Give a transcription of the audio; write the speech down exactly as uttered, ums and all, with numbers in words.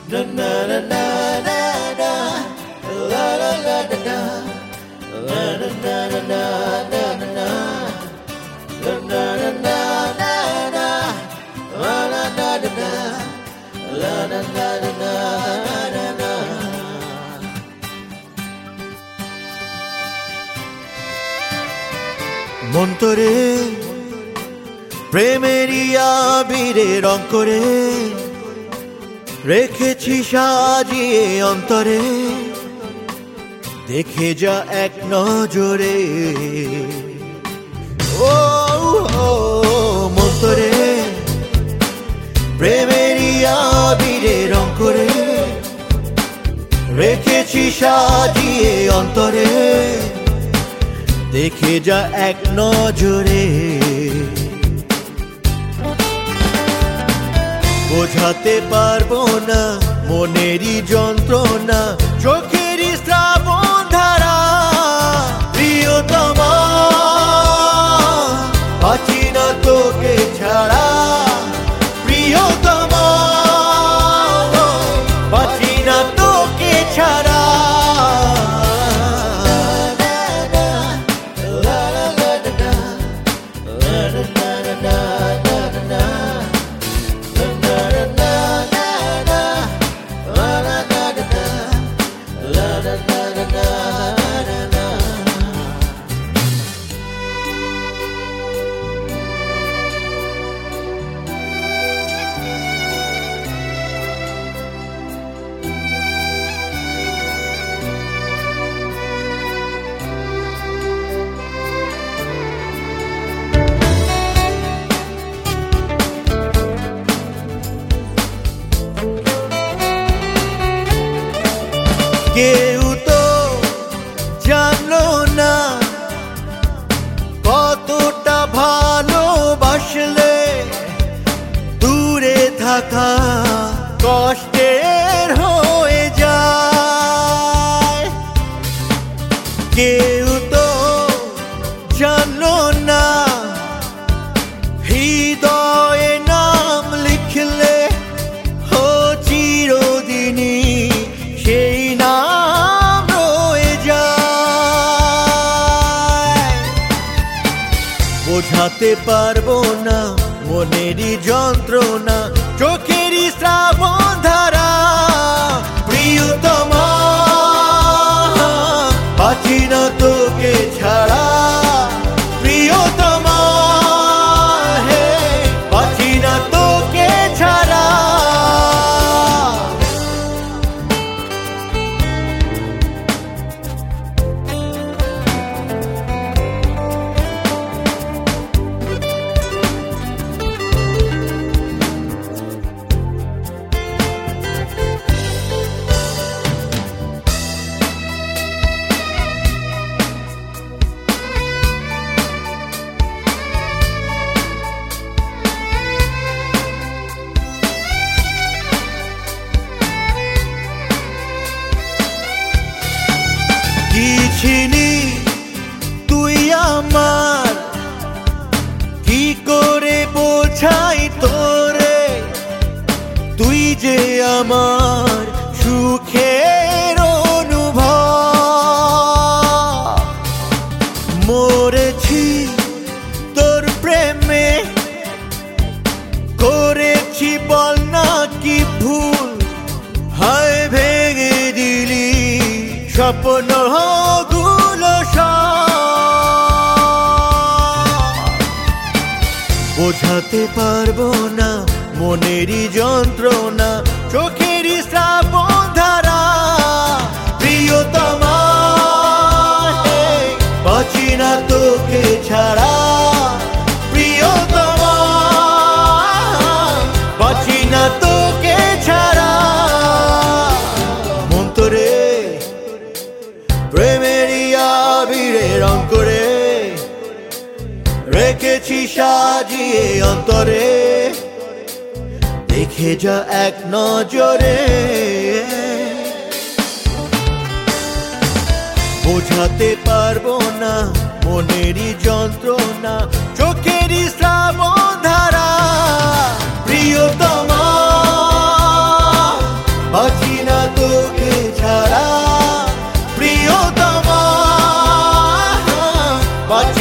na na na na na na, la la la la la, la na na na na na na, la na na na na na, la la la la la, la na na na na na. মন্তরে প্রেমেরই আবিরে রং করে রেখেছি সাজিয়ে অন্তরে, দেখে যা এক নজরে। ও মন্তরে প্রেমেরই আবিরে রং করে রেখেছি সাজিয়ে অন্তরে, দেখে যা এক নজরে। বোঝাতে পারবো না মনেরই যন্ত্রণা, চোখেরই শ্রাবণ ধারা। প্রিয়তমা বাঁচি না তোকে ছাড়া, প্রিয়তমা বাঁচি না তোকে ছাড়া। কেউ তো জানলো না কতটা ভালোবাসলে দূরে থাকা কষ্টের হয়ে যায়। কেউ তো জানলো না হৃদয়ে নাম লিখলে ও চিরদিনই সেই নাম রয়ে যায়। বোঝাতে পারবো না মনেরই যন্ত্রণা, চোখেরই শ্রাবণ ধারা। প্রিয়তমা বাঁচি না তোকে ছাড়া, প্রিয়তমা হে বাঁচি না তোকে ছাড়া। কি ছিলি তুই আমার, কি করে বোঝাই তোরে, তুই যে আমার সুখের অনুভব। মরেছি তোর প্রেমে, করেছি বল না কি ভুল, হায় ভেঙে দিলি স্বপ্ন গুলো সব। বোঝাতে পারবো না মনেরই যন্ত্রণা, চোখেরই শ্রাবণ ধারা। প্রিয়তমা বাঁচি না তোকে ছাড়া, প্রিয়তমা বাঁচি না তোকে ছাড়া। মন্তরে প্রেমেরই আবিরে রং করে রেখেছি সাজিয়ে অন্তরে, দেখে যা এক নজরে। বোঝাতে পারবো না মনেরই যন্ত্রণা, চোখেরই শ্রাবণ ধারা। প্রিয়তমা বাঁচি না তোকে ছাড়া প্রিয়তমা।